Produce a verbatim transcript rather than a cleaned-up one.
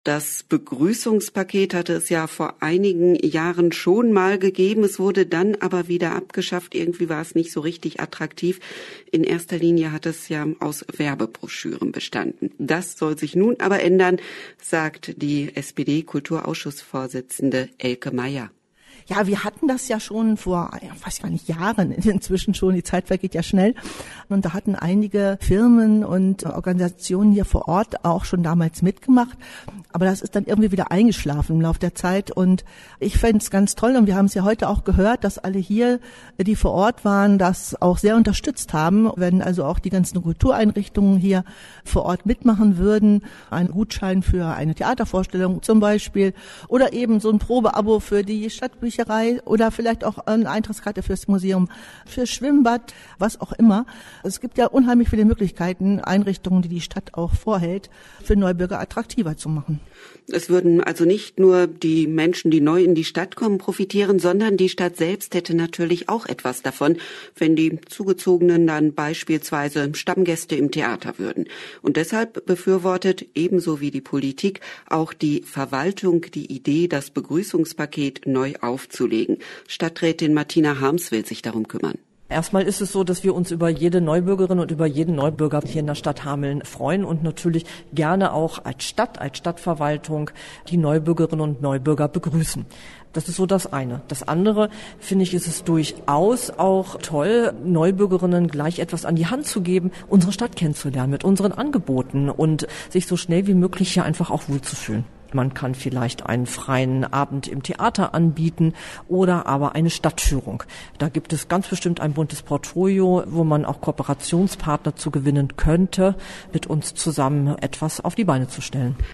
Das Begrüßungspaket hatte es ja vor einigen Jahren schon mal gegeben. Es wurde dann aber wieder abgeschafft. Irgendwie war es nicht so richtig attraktiv. In erster Linie hat es ja aus Werbebroschüren bestanden. Das soll sich nun aber ändern, sagt die S P D-Kulturausschussvorsitzende Elke Meyer. Ja, wir hatten das ja schon vor, ja, weiß gar nicht, Jahren inzwischen schon, die Zeit vergeht ja schnell. Und da hatten einige Firmen und Organisationen hier vor Ort auch schon damals mitgemacht. Aber das ist dann irgendwie wieder eingeschlafen im Laufe der Zeit. Und ich fände es ganz toll, und wir haben es ja heute auch gehört, dass alle hier, die vor Ort waren, das auch sehr unterstützt haben, wenn also auch die ganzen Kultureinrichtungen hier vor Ort mitmachen würden. Ein Gutschein für eine Theatervorstellung zum Beispiel oder eben so ein Probeabo für die Stadtbücherei oder vielleicht auch eine Eintrittskarte fürs Museum, fürs Schwimmbad, was auch immer. Es gibt ja unheimlich viele Möglichkeiten, Einrichtungen, die die Stadt auch vorhält, für Neubürger attraktiver zu machen. Es würden also nicht nur die Menschen, die neu in die Stadt kommen, profitieren, sondern die Stadt selbst hätte natürlich auch etwas davon, wenn die Zugezogenen dann beispielsweise Stammgäste im Theater würden. Und deshalb befürwortet, ebenso wie die Politik, auch die Verwaltung die Idee, das Begrüßungspaket neu aufzulegen. Stadträtin Martina Harms will sich darum kümmern. Erstmal ist es so, dass wir uns über jede Neubürgerin und über jeden Neubürger hier in der Stadt Hameln freuen und natürlich gerne auch als Stadt, als Stadtverwaltung die Neubürgerinnen und Neubürger begrüßen. Das ist so das eine. Das andere, finde ich, ist es durchaus auch toll, Neubürgerinnen gleich etwas an die Hand zu geben, unsere Stadt kennenzulernen mit unseren Angeboten und sich so schnell wie möglich hier einfach auch wohlzufühlen. Man kann vielleicht einen freien Abend im Theater anbieten oder aber eine Stadtführung. Da gibt es ganz bestimmt ein buntes Portfolio, wo man auch Kooperationspartner zu gewinnen könnte, mit uns zusammen etwas auf die Beine zu stellen.